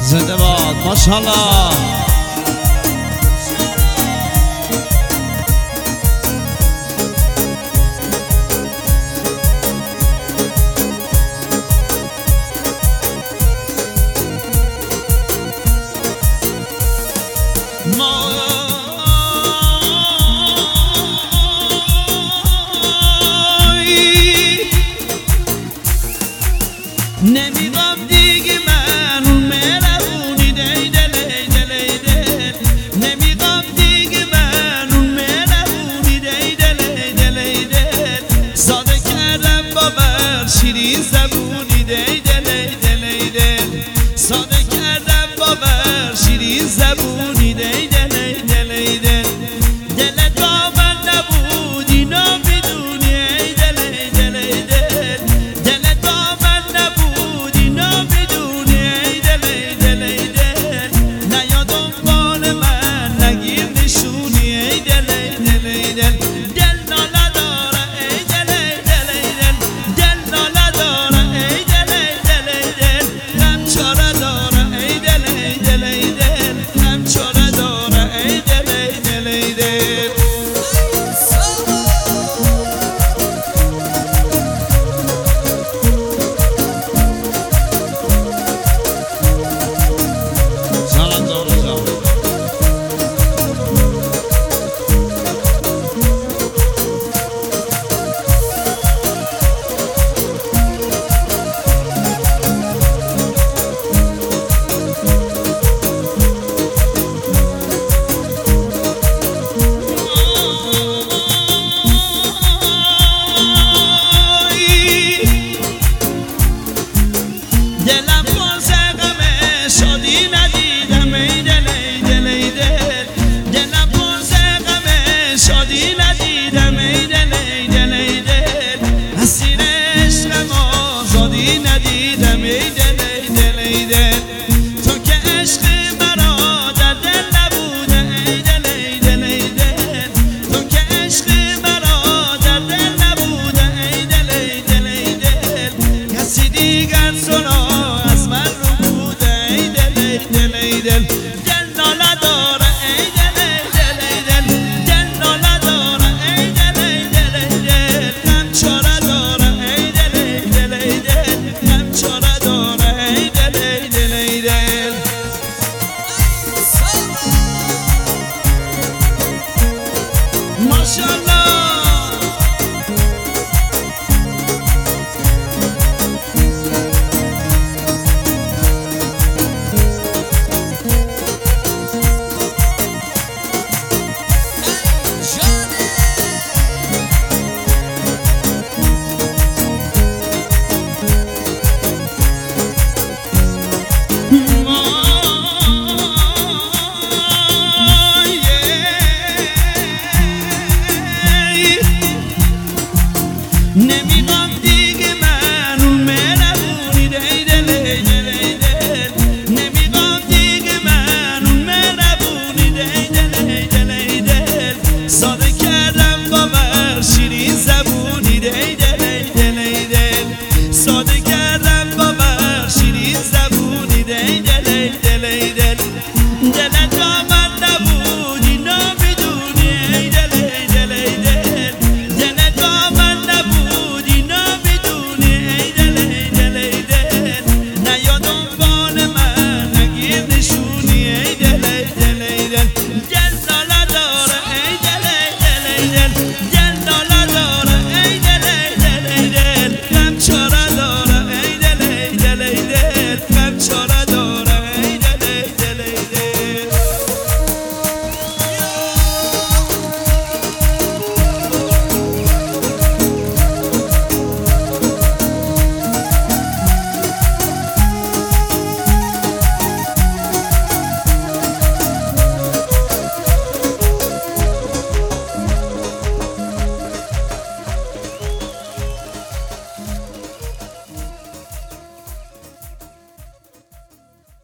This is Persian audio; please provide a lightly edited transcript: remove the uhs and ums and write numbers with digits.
زنده باد ماشاءالله. نمیگم دیگه من اون مهربونی دی دل دل دل نمیگم دیگه من اون مهربونی دی دل دل دل ساده کردم باور شیرین زبونی دی دل دل دل ساده کردم باور شیرین زبونی دی دل دل دل دلت با من نبود اینو میدونی ای دل دل دل دلت با من نبود اینو میدونی ای دل دل دل نیا دنبال من نگیر نشونی ای دل دل دل دل ناله داره ای دل دل دل دل ناله داره ای دل دل دل غم چاره داره ای دل دل دل غم چاره داره ای دل دل دل سلام دارو جان. دلم پر غمه شادی ندیدم ای دل ای دل ای دل دلم پر غمه شادی ندیدم ای دل ای دل ای دل اسیر عشقم آزادی ندیدم ای دل ای دل ای دل تو که عشق مرا در دل نبوده ای دل ای دل ای دل تو که عشق مرا در دل نبوده ای دل ای دل ای دل کسی دیگر سنا از من رو بوده ای دل ای دل ای دل دل ناله داره ای دل ای دل ای دل دل ناله داره ای دل ای دل ای دل غم چاره داره ای دل ای دل ای دل غم چاره داره ای دل ای دل ای دل ماشاءالله نمیگم دیگه من اون مهربونی دی دل دل دل نمیگم دیگه من اون مهربونی دی دل دل دل ساده کردم باور شیرین زبونی دی